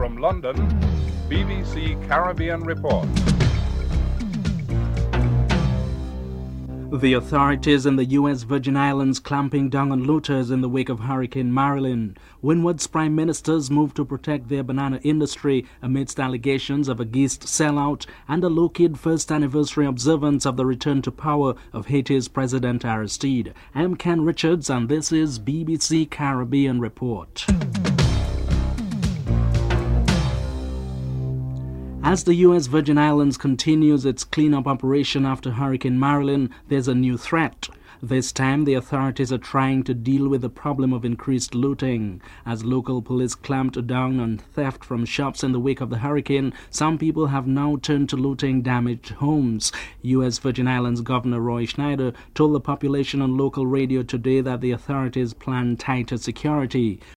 from London, BBC Caribbean Report. The authorities in the U.S. Virgin Islands clamping down on looters in the wake of Hurricane Marilyn. Windward's prime ministers move to protect their banana industry amidst allegations of a Gist sellout and a low-key first anniversary observance of the return to power of Haiti's President Aristide. I'm Ken Richards and this is BBC Caribbean Report. As the U.S. Virgin Islands continues its cleanup operation after Hurricane Marilyn, there's a new threat. This time, the authorities are trying to deal with the problem of increased looting. As local police clamped down on theft from shops in the wake of the hurricane, some people have now turned to looting damaged homes. U.S. Virgin Islands Governor Roy Schneider told the population on local radio today that the authorities plan tighter security.